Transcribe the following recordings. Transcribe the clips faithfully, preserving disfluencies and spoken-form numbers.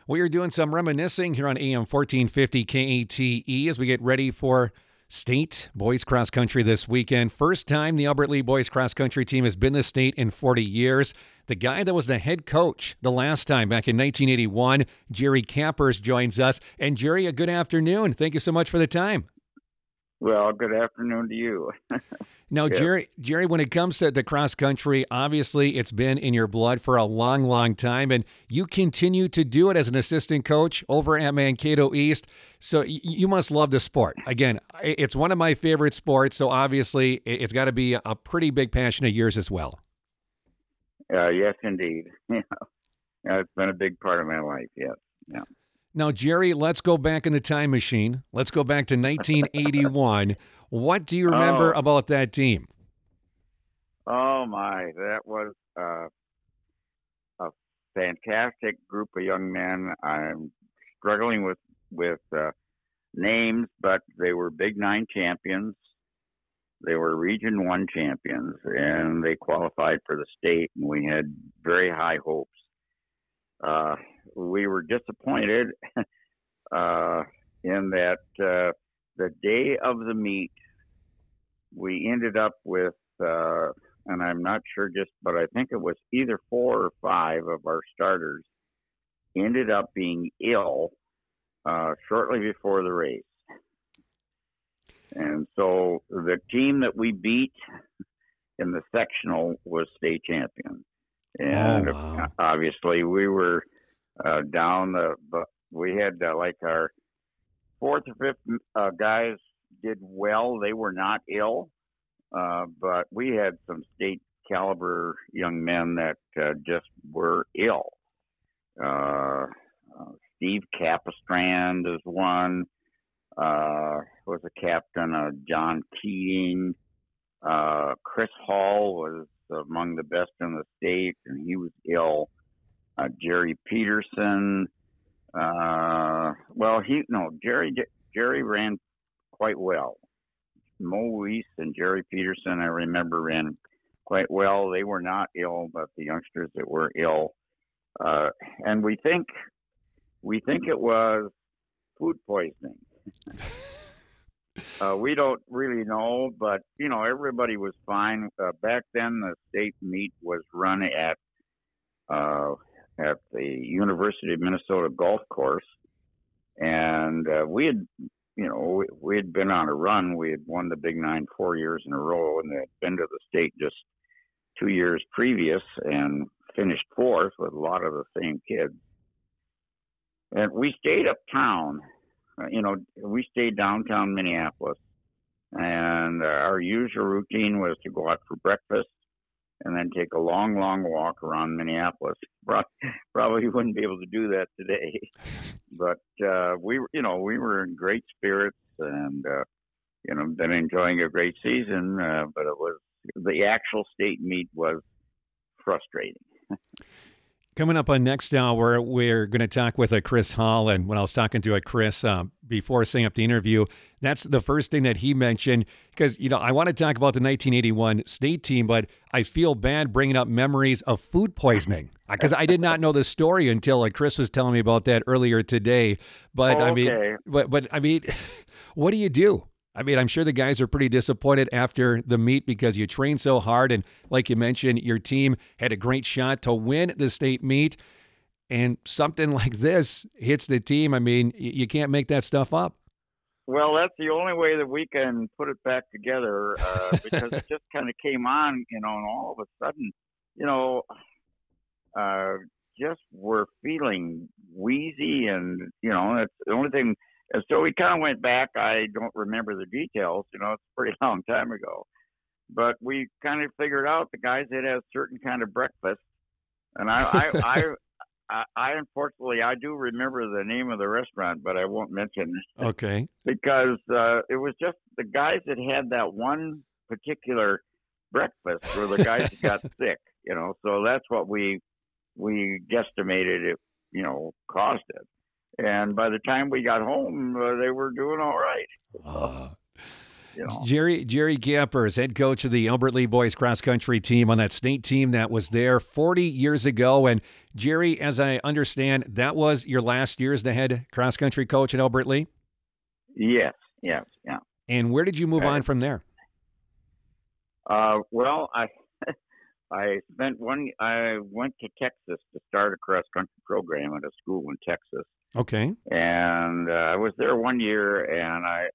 We are doing some reminiscing here on A M fourteen fifty K A T E as we get ready for state boys cross country this weekend. First time the Albert Lea boys cross country team has been the state in forty years. The guy that was the head coach the last time back in nineteen eighty-one, Jerry Cappers, joins us. And Jerry, a good afternoon. Thank you so much for the time. Well, good afternoon to you. Now, Yeah. Jerry, Jerry, when it comes to the cross country, obviously it's been in your blood for a long, long time, and you continue to do it as an assistant coach over at Mankato East. So y- you must love the sport. Again, i- it's one of my favorite sports, so obviously i- it's got to be a pretty big passion of yours as well. Uh, yes, indeed. Yeah. Yeah, it's been a big part of my life. Yes. Yeah. Now, Jerry, let's go back in the time machine. Let's go back to nineteen eighty-one. What do you remember Oh. about that team? Oh my, that was uh, a fantastic group of young men. I'm struggling with with uh, names, but they were Big Nine champions. They were Region One champions, and they qualified for the state. And we had very high hopes. Uh, we were disappointed uh, in that uh, the day of the meet, we ended up with, uh, and I'm not sure just, but I think it was either four or five of our starters ended up being ill uh, shortly before the race. And so the team that we beat in the sectional was state champion. And Oh, wow. obviously we were uh, down the, but we had uh, like our fourth or fifth uh, guys did well. They were not ill, uh, but we had some state caliber young men that uh, just were ill. Uh, uh, Steve Capistrand is one. Uh, was a captain. Uh, John Keating. Uh, Chris Hall was among the best in the state, and he was ill. Uh, Jerry Peterson. Uh, well, he no Jerry. Jerry ran quite well. Mo Weiss and Jerry Peterson, I remember, ran quite well. They were not ill, but the youngsters that were ill, uh, and we think we think it was food poisoning. Uh, we don't really know, but you know everybody was fine. Uh, back then, the state meet was run at uh, at the University of Minnesota golf course, and uh, we had, you know, we, we had been on a run. We had won the Big Nine four years in a row, and had been to the state just two years previous and finished fourth with a lot of the same kids. And we stayed uptown. Uh, you know, we stayed downtown Minneapolis, and uh, our usual routine was to go out for breakfast and then take a long, long walk around Minneapolis. Probably wouldn't be able to do that today, but uh, we, were, you know, we were in great spirits and uh, you know, been enjoying a great season. Uh, but it was the actual state meet was frustrating. Coming up on next hour, we're going to talk with a Chris Hall. And when I was talking to a Chris uh, before setting up the interview, that's the first thing that he mentioned. Because, you know, I want to talk about the nineteen eighty-one state team, but I feel bad bringing up memories of food poisoning. Because I did not know the story until like Chris was telling me about that earlier today. But Oh, I mean, okay. but, but I mean, what do you do? I mean, I'm sure the guys are pretty disappointed after the meet because you trained so hard. And like you mentioned, your team had a great shot to win the state meet. And something like this hits the team. I mean, y- you can't make that stuff up. Well, that's the only way that we can put it back together uh, because it just kind of came on, you know, and all of a sudden, you know, uh, just we're feeling wheezy and, you know, that's the only thing. And so we kind of went back. I don't remember the details, you know, it's a pretty long time ago. But we kind of figured out the guys that have certain kind of breakfast. And I, I, I, I, I unfortunately, I do remember the name of the restaurant, but I won't mention it. Okay. Because uh, it was just the guys that had that one particular breakfast were the guys that got sick, you know. So that's what we we guesstimated it, you know, caused it. And by the time we got home, uh, they were doing all right. Uh, You know. Jerry Jerry Cappers, head coach of the Albert Lea boys cross country team on that state team that was there forty years ago. And Jerry, as I understand, that was your last year as the head cross country coach at Albert Lee. Yes, yes, yeah. And where did you move on from there? Uh, well, I I spent one. I went to Texas to start a cross country program at a school in Texas. Okay. And uh, I was there one year, and I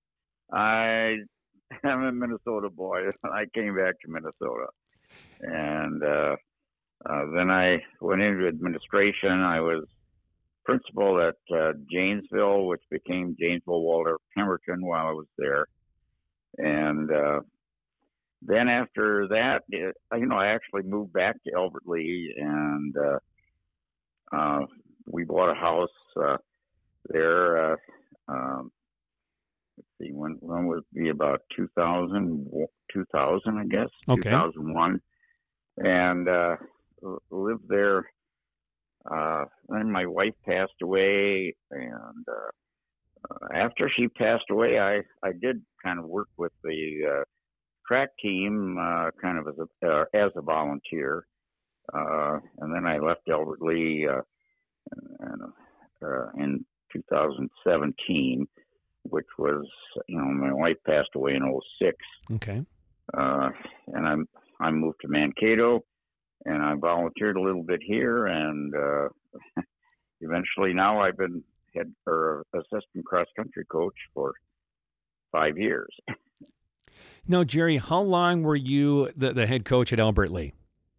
I am a Minnesota boy. I came back to Minnesota, and uh, uh, then I went into administration. I was principal at uh, Janesville, which became Janesville Waldorf Pemberton while I was there, and uh, then after that, it, you know, I actually moved back to Albert Lee, and uh, uh, we bought a house uh, there. Uh, um, let's see, when when would it be? About two thousand, two thousand, I guess. Okay. two thousand one, and uh, lived there. Uh, then my wife passed away, and uh, uh, after she passed away, I I did kind of work with the uh, track team, uh, kind of as a uh, as a volunteer, uh, and then I left Albert Lee uh, and, uh, in two thousand seventeen, which was, you know, my wife passed away in oh six. Okay. Uh, and I I moved to Mankato, and I volunteered a little bit here, and uh, eventually now I've been head or assistant cross country coach for five years. Now, Jerry, how long were you the, the head coach at Albert Lee?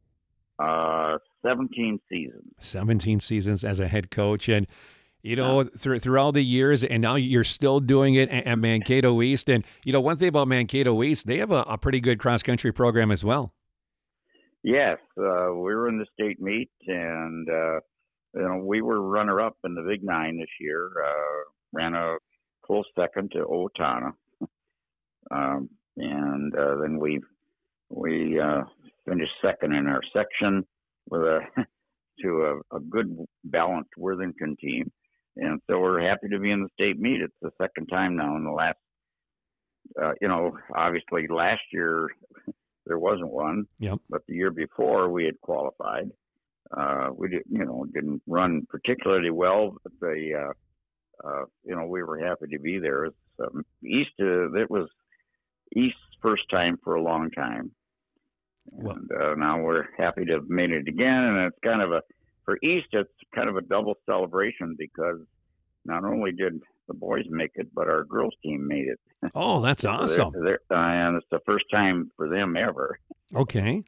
Uh, seventeen seasons. seventeen seasons as a head coach. And, you know, yeah. through, through all the years, and now you're still doing it at, at Mankato East. And, you know, one thing about Mankato East, they have a, a pretty good cross-country program as well. Yes. Uh, we were in the state meet, and, uh, you know, we were runner-up in the Big Nine this year. Uh, ran a close second to Owatonna. Um, and uh, then we we uh, finished second in our section with a to a, a good balanced Worthington team, and so we're happy to be in the state meet. It's the second time now in the last, uh, you know, obviously last year there wasn't one, yep. but the year before we had qualified. Uh, we did, you know, didn't run particularly well, but the uh, uh, you know, we were happy to be there. It's, um, East, uh, it was East's first time for a long time, and uh, now we're happy to have made it again. And it's kind of a, for East, it's kind of a double celebration because not only did the boys make it, but our girls team made it. Oh, that's so awesome! They're, they're, uh, and it's the first time for them ever. Okay.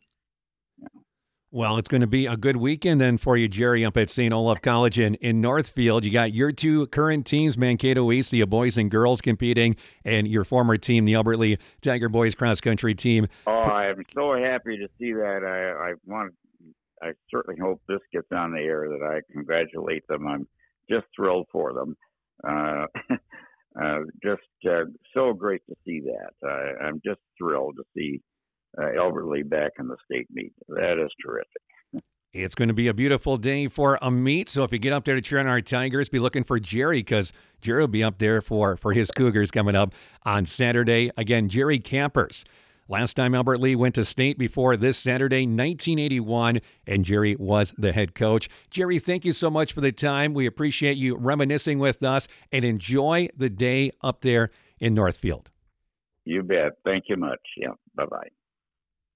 Well, it's going to be a good weekend then for you, Jerry, up at Saint Olaf College in, in Northfield. You got your two current teams, Mankato East, the boys and girls competing, and your former team, the Albert Lee Tiger Boys cross country team. Oh, I'm so happy to see that. I, I want, I certainly hope this gets on the air that I congratulate them. I'm just thrilled for them. Uh, uh, just uh, so great to see that. I, I'm just thrilled to see Uh, Albert Lee back in the state meet. That is terrific. It's going to be a beautiful day for a meet. So if you get up there to cheer on our Tigers, be looking for Jerry because Jerry will be up there for, for his Cougars coming up on Saturday. Again, Jerry Campers. Last time Albert Lee went to state before this Saturday, nineteen eighty-one, and Jerry was the head coach. Jerry, thank you so much for the time. We appreciate you reminiscing with us, and enjoy the day up there in Northfield. You bet. Thank you much. Yeah. Bye-bye.